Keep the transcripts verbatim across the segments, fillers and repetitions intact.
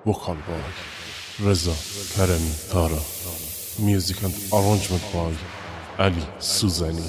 vocal by Reza Karemi Tara, music and arrangement by Ali Suzani.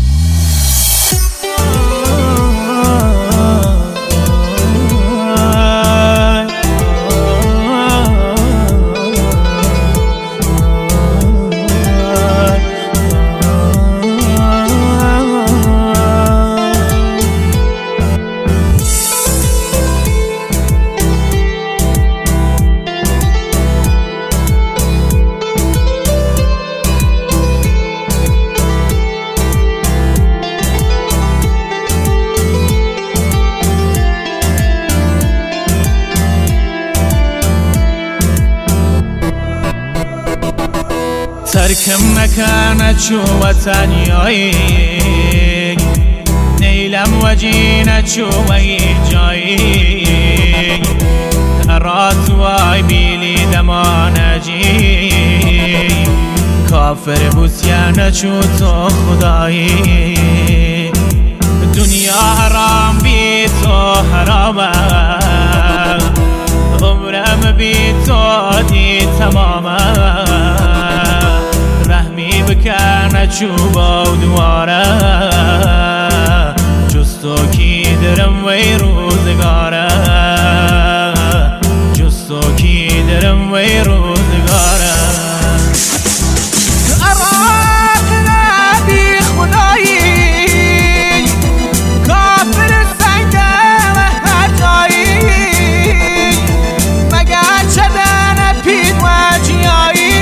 ترکم مکانت شو وطنیایی نیلم و جینت شو وی جایی ترات وای بیلی دمانجی کافر بوسیانت شو تو خدایی دنیا حرام بی تو حرامه عمرم بی تو دی تمامه رحمی بکنه چوبا و دواره جستو کی درم وی روزگاره جستو کی درم وی روزگاره عراق نبی خدایی کافر سنگه و هر جایی مگر چدن پید و جیایی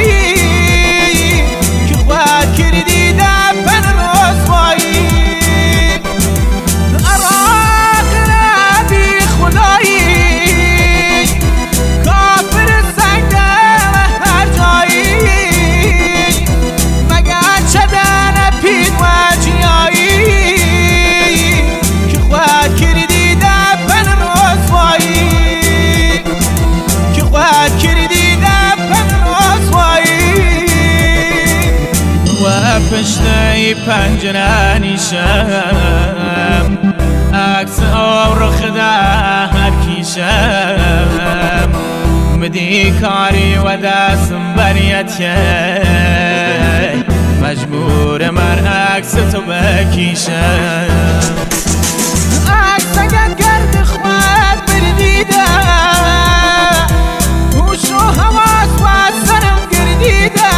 پشتای پنجره نیشم عکس آورخ در کیشم مدی کاری و دستم بریت مجبور من عکس تو بکیشم عکس اگر گرد خواهد بردیده هوش و حواس و سرم گردیده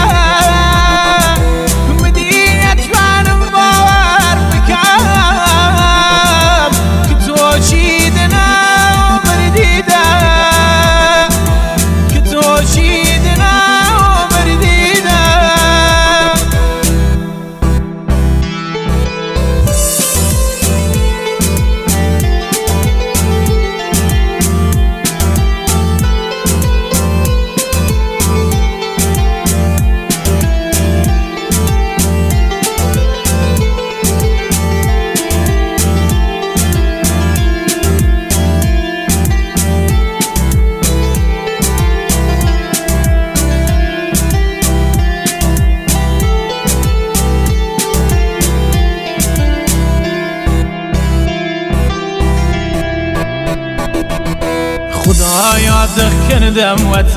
خدایا دخکردم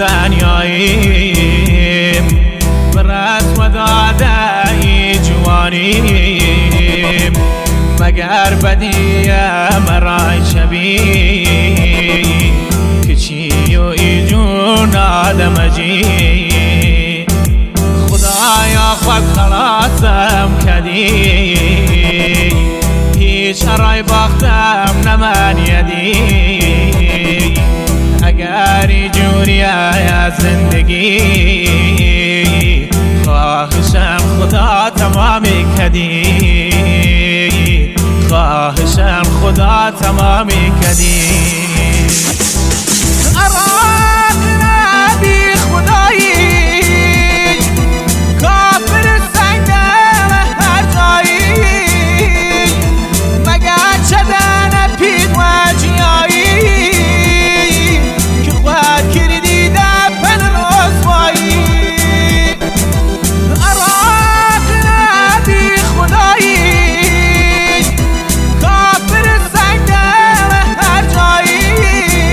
وطنیاییم برات و دادای جوانیم مگر بدیم مرای شبی کچی و ایجون آدم جی خدایا خود خلاصم کدی هیچ رای باختم نمن یدی اگری جوری از زندگی خواهشم خدا تمامی کدی خواهشم خدا تمامی کدی عراق نبی خدایی کافر سنگه و هر جایی مگر چدن پید و جیایی کافر سنگه و هر جایی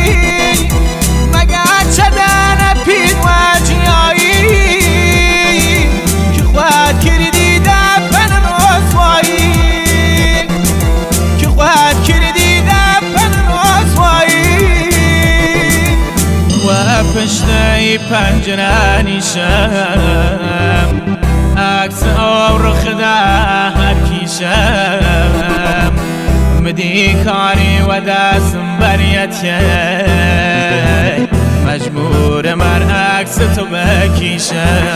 پشتی پنجره نیشم عکس آورخ هر کیشم مدی کاری و دستم بریتی مجبور من عکس تو بکیشم